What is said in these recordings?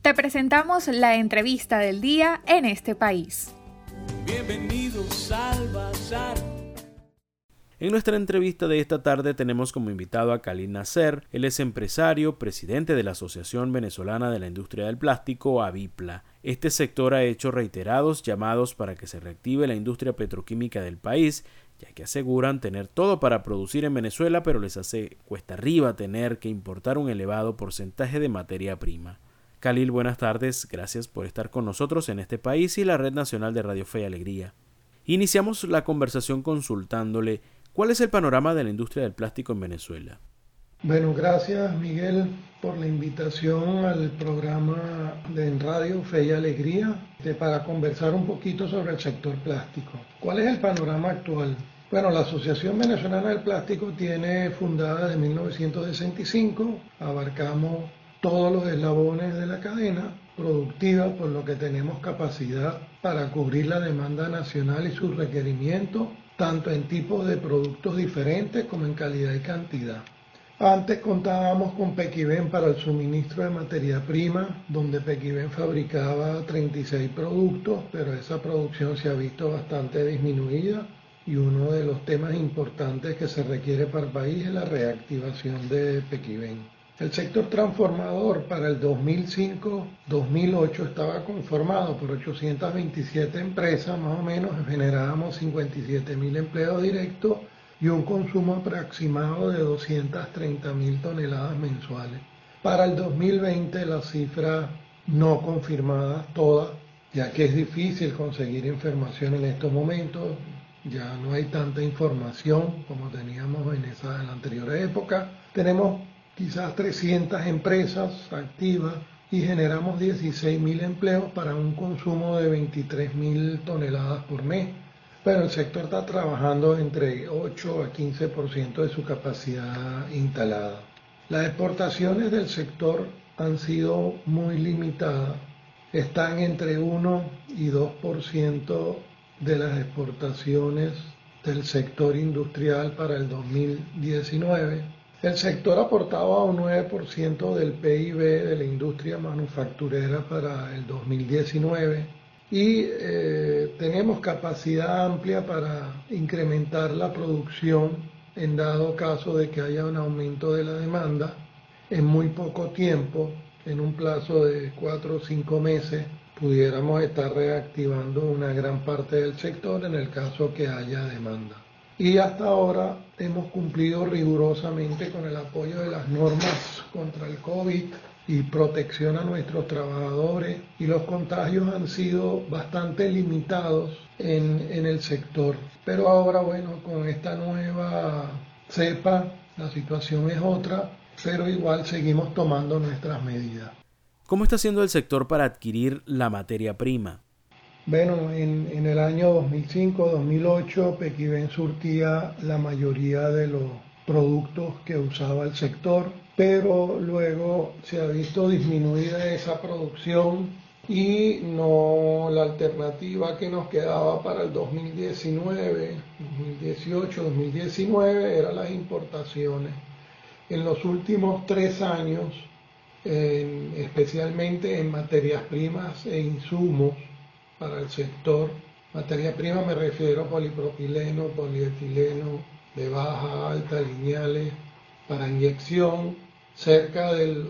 Te presentamos la entrevista del día en este país. Bienvenidos al Bazar. En nuestra entrevista de esta tarde tenemos como invitado a Khalil Nasser. Él es empresario, presidente de la Asociación Venezolana de la Industria del Plástico, AVIPLA. Este sector ha hecho reiterados llamados para que se reactive la industria petroquímica del país, ya que aseguran tener todo para producir en Venezuela, pero les hace cuesta arriba tener que importar un elevado porcentaje de materia prima. Khalil, buenas tardes. Gracias por estar con nosotros en este país y la Red Nacional de Radio Fe y Alegría. Iniciamos la conversación consultándole ¿cuál es el panorama de la industria del plástico en Venezuela? Bueno, gracias Miguel por la invitación al programa de Radio Fe y Alegría para conversar un poquito sobre el sector plástico. ¿Cuál es el panorama actual? Bueno, la Asociación Venezolana del Plástico tiene fundada desde 1965, abarcamos todos los eslabones de la cadena productiva, por lo que tenemos capacidad para cubrir la demanda nacional y sus requerimientos, tanto en tipos de productos diferentes como en calidad y cantidad. Antes contábamos con Pequiven para el suministro de materia prima, donde Pequiven fabricaba 36 productos, pero esa producción se ha visto bastante disminuida y uno de los temas importantes que se requiere para el país es la reactivación de Pequiven. El sector transformador para el 2005-2008 estaba conformado por 827 empresas, más o menos generábamos 57.000 empleos directos y un consumo aproximado de 230.000 toneladas mensuales. Para el 2020 las cifras no confirmadas todas, ya que es difícil conseguir información en estos momentos, ya no hay tanta información como teníamos en la anterior época. Tenemos quizás 300 empresas activas y generamos 16.000 empleos para un consumo de 23.000 toneladas por mes. Pero el sector está trabajando entre 8 a 15% de su capacidad instalada. Las exportaciones del sector han sido muy limitadas. Están entre 1 y 2% de las exportaciones del sector industrial para el 2019. El sector aportaba un 9% del PIB de la industria manufacturera para el 2019 y tenemos capacidad amplia para incrementar la producción en dado caso de que haya un aumento de la demanda en muy poco tiempo, en un plazo de 4 o 5 meses, pudiéramos estar reactivando una gran parte del sector en el caso que haya demanda. Y hasta ahora hemos cumplido rigurosamente con el apoyo de las normas contra el COVID y protección a nuestros trabajadores, y los contagios han sido bastante limitados en el sector. Pero ahora, bueno, con esta nueva cepa la situación es otra, pero igual seguimos tomando nuestras medidas. ¿Cómo está haciendo el sector para adquirir la materia prima? Bueno, en el año 2005-2008 Pequiven surtía la mayoría de los productos que usaba el sector, pero luego se ha visto disminuida esa producción y no la alternativa que nos quedaba para el 2019, 2018, 2019 eran las importaciones. En los últimos 3 años, especialmente en materias primas e insumos, para el sector, materia prima me refiero a polipropileno, polietileno, de baja, alta, lineales, para inyección. Cerca del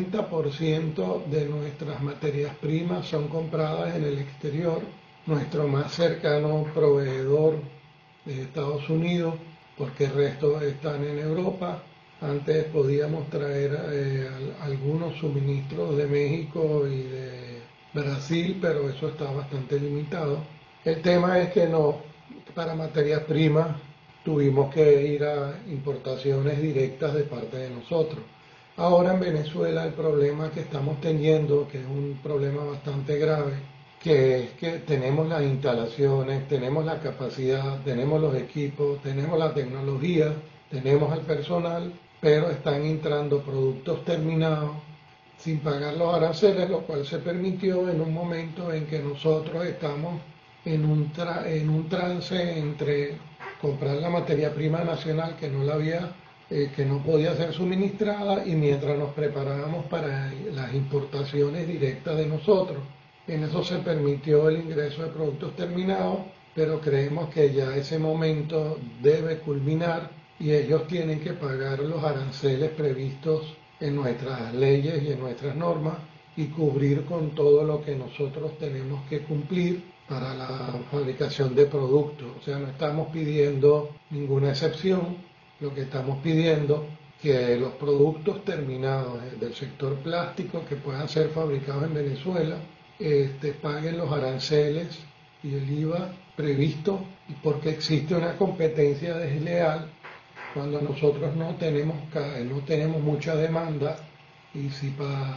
80% de nuestras materias primas son compradas en el exterior. Nuestro más cercano proveedor es Estados Unidos, porque el resto están en Europa. Antes podíamos traer algunos suministros de México y de Brasil, pero eso está bastante limitado. El tema es que para materias primas tuvimos que ir a importaciones directas de parte de nosotros. Ahora en Venezuela el problema que estamos teniendo, que es un problema bastante grave, que es que tenemos las instalaciones, tenemos la capacidad, tenemos los equipos, tenemos la tecnología, tenemos el personal, pero están entrando productos terminados sin pagar los aranceles, lo cual se permitió en un momento en que nosotros estamos en un trance entre comprar la materia prima nacional, que no la había que no podía ser suministrada, y mientras nos preparábamos para las importaciones directas de nosotros. En eso se permitió el ingreso de productos terminados, pero creemos que ya ese momento debe culminar y ellos tienen que pagar los aranceles previstos en nuestras leyes y en nuestras normas y cubrir con todo lo que nosotros tenemos que cumplir para la fabricación de productos. O sea, no estamos pidiendo ninguna excepción, lo que estamos pidiendo que los productos terminados del sector plástico que puedan ser fabricados en Venezuela paguen los aranceles y el IVA previsto, porque existe una competencia desleal cuando nosotros no tenemos mucha demanda, y si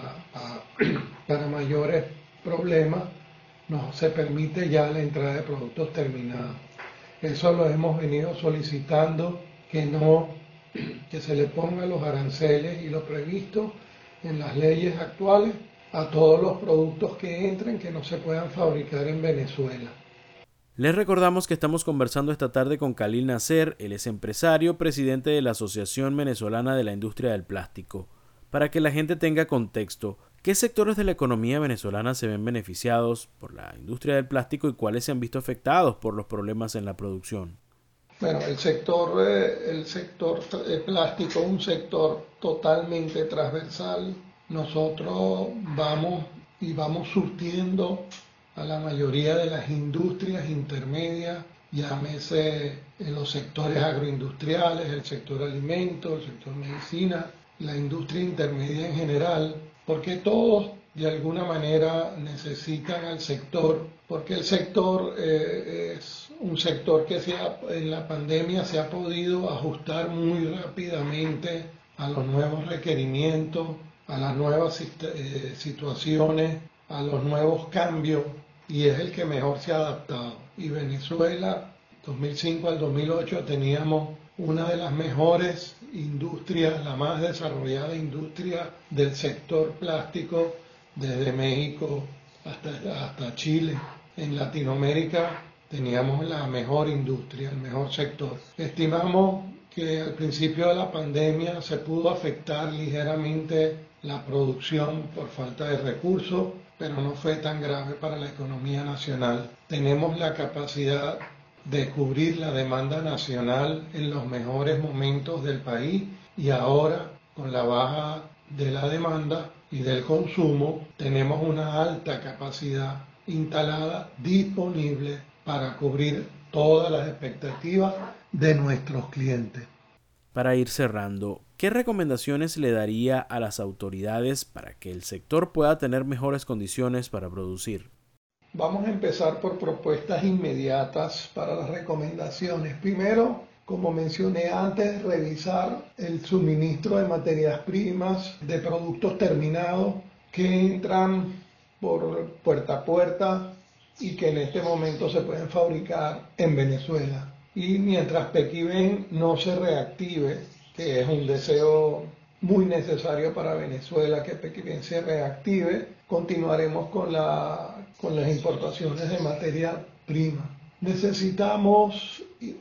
para mayores problemas no se permite ya la entrada de productos terminados. Eso lo hemos venido solicitando, que se le pongan los aranceles y lo previsto en las leyes actuales a todos los productos que entren que no se puedan fabricar en Venezuela. Les recordamos que estamos conversando esta tarde con Khalil Nasser. Él es empresario, presidente de la Asociación Venezolana de la Industria del Plástico. Para que la gente tenga contexto, ¿qué sectores de la economía venezolana se ven beneficiados por la industria del plástico y cuáles se han visto afectados por los problemas en la producción? Bueno, el sector plástico es un sector totalmente transversal. Nosotros vamos surtiendo a la mayoría de las industrias intermedias, llámese en los sectores agroindustriales, el sector alimentos, el sector medicina, la industria intermedia en general, porque todos de alguna manera necesitan al sector, porque el sector es un sector que en la pandemia se ha podido ajustar muy rápidamente a los nuevos requerimientos, a las nuevas situaciones, a los nuevos cambios, y es el que mejor se ha adaptado. Y Venezuela, 2005 al 2008, teníamos una de las mejores industrias, la más desarrollada industria del sector plástico, desde México hasta Chile. En Latinoamérica teníamos la mejor industria, el mejor sector. Estimamos que al principio de la pandemia se pudo afectar ligeramente la producción por falta de recursos, pero no fue tan grave para la economía nacional. Tenemos la capacidad de cubrir la demanda nacional en los mejores momentos del país, y ahora, con la baja de la demanda y del consumo, tenemos una alta capacidad instalada disponible para cubrir todas las expectativas de nuestros clientes. Para ir cerrando, ¿qué recomendaciones le daría a las autoridades para que el sector pueda tener mejores condiciones para producir? Vamos a empezar por propuestas inmediatas para las recomendaciones. Primero, como mencioné antes, revisar el suministro de materias primas, de productos terminados que entran por puerta a puerta y que en este momento se pueden fabricar en Venezuela. Y mientras Pequiven no se reactive, que es un deseo muy necesario para Venezuela, que Pequiven se reactive, continuaremos con las importaciones de materia prima. Necesitamos,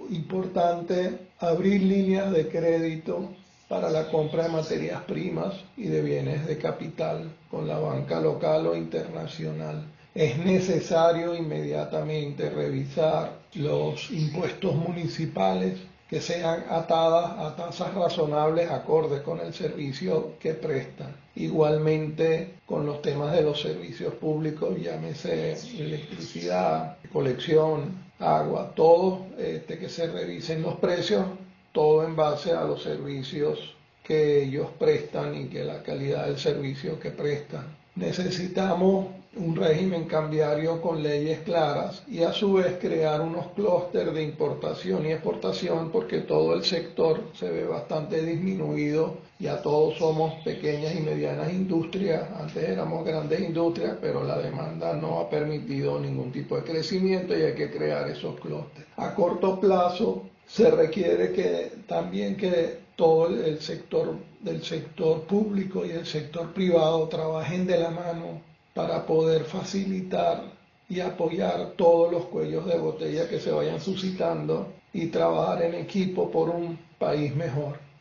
importante, abrir líneas de crédito para la compra de materias primas y de bienes de capital con la banca local o internacional. Es necesario inmediatamente revisar los impuestos municipales que sean atadas a tasas razonables acorde con el servicio que prestan. Igualmente con los temas de los servicios públicos, llámese electricidad, colección, agua, todo que se revisen los precios, todo en base a los servicios que ellos prestan y que la calidad del servicio que prestan. Necesitamos un régimen cambiario con leyes claras y a su vez crear unos clústeres de importación y exportación, porque todo el sector se ve bastante disminuido. Ya todos somos pequeñas y medianas industrias, antes éramos grandes industrias, pero la demanda no ha permitido ningún tipo de crecimiento y hay que crear esos clústeres. A corto plazo se requiere también que todo el sector del sector público y el sector privado trabajen de la mano para poder facilitar y apoyar todos los cuellos de botella que se vayan suscitando y trabajar en equipo por un país mejor.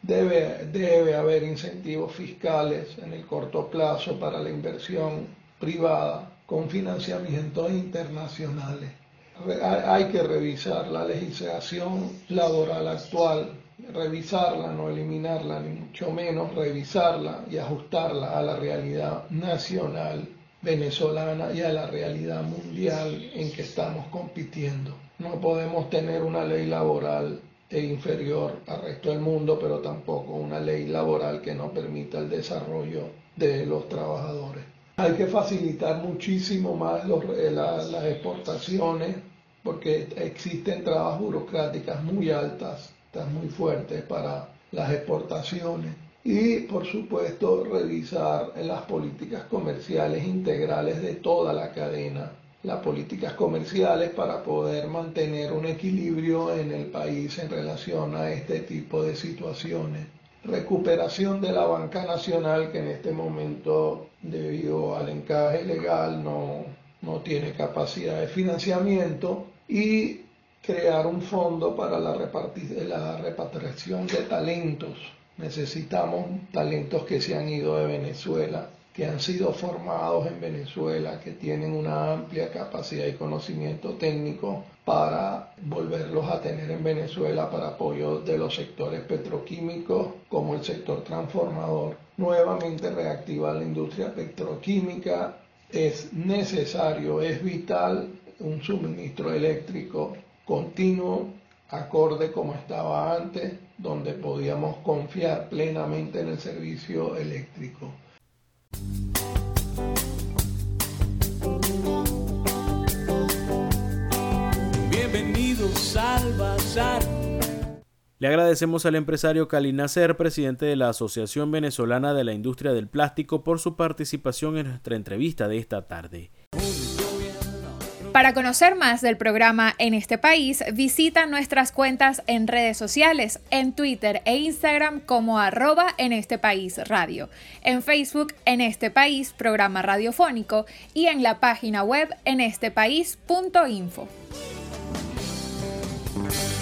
Debe haber incentivos fiscales en el corto plazo para la inversión privada con financiamientos internacionales. Hay que revisar la legislación laboral actual, revisarla, no eliminarla, ni mucho menos revisarla y ajustarla a la realidad nacional venezolana y a la realidad mundial en que estamos compitiendo. No podemos tener una ley laboral inferior al resto del mundo, pero tampoco una ley laboral que no permita el desarrollo de los trabajadores. Hay que facilitar muchísimo más las exportaciones porque existen trabas burocráticas muy altas, muy fuertes para las exportaciones. Y, por supuesto, revisar las políticas comerciales integrales de toda la cadena. Las políticas comerciales para poder mantener un equilibrio en el país en relación a este tipo de situaciones. Recuperación de la banca nacional que en este momento, debido al encaje legal, no tiene capacidad de financiamiento, y crear un fondo para la repatriación de talentos. Necesitamos talentos que se han ido de Venezuela, que han sido formados en Venezuela, que tienen una amplia capacidad y conocimiento técnico para volverlos a tener en Venezuela para apoyo de los sectores petroquímicos como el sector transformador. Nuevamente reactivar la industria petroquímica es necesario, es vital, un suministro eléctrico continuo, acorde como estaba antes, donde podíamos confiar plenamente en el servicio eléctrico. Bienvenidos al Bazar. Le agradecemos al empresario Khalil Nasser, presidente de la Asociación Venezolana de la Industria del Plástico, por su participación en nuestra entrevista de esta tarde. Para conocer más del programa En este País, visita nuestras cuentas en redes sociales, en Twitter e Instagram como @enestepaísradio, en Facebook En este País, programa radiofónico, y en la página web enestepaís.info.